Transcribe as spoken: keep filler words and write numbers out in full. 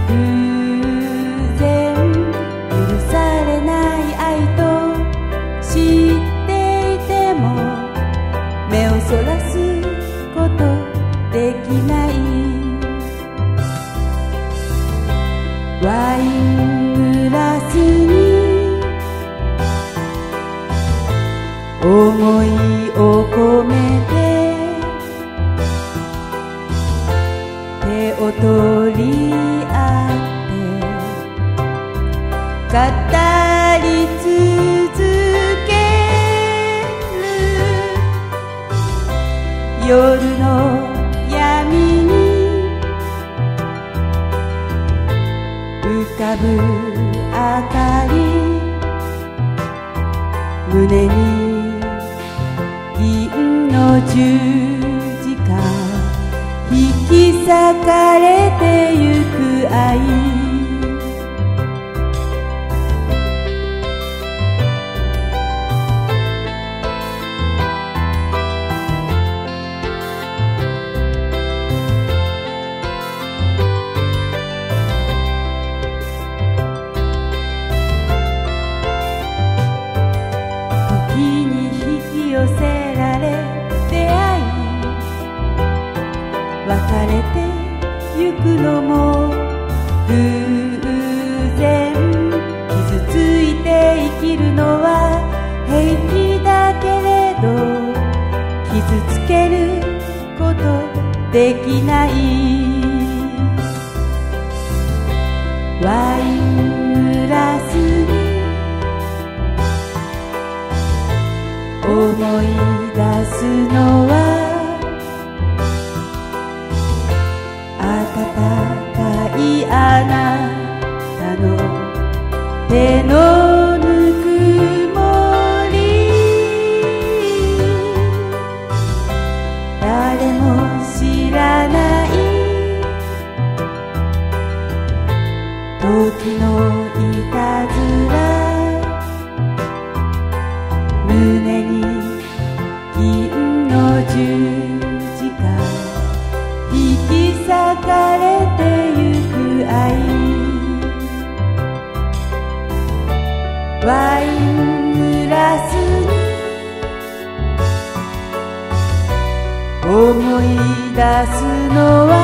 偶然許されない愛と知っていても目をそらすことできない。ワイングラスに思いを込めて手を取り合って語り続ける。夜の闇に浮かぶ明かり、胸に銀の十字架、引き裂かれてゆく愛。時に引き寄せられ出会い別れてゆくのも偶然。傷ついて生きるのは平気だけれど傷つけることできない。ワイングラスに思い出すのは温かいあなたの手のぬくもり。誰も知らない時のいたずら、胸に銀の十字架、引き裂かれてゆく愛。ワイングラスに思い出すのは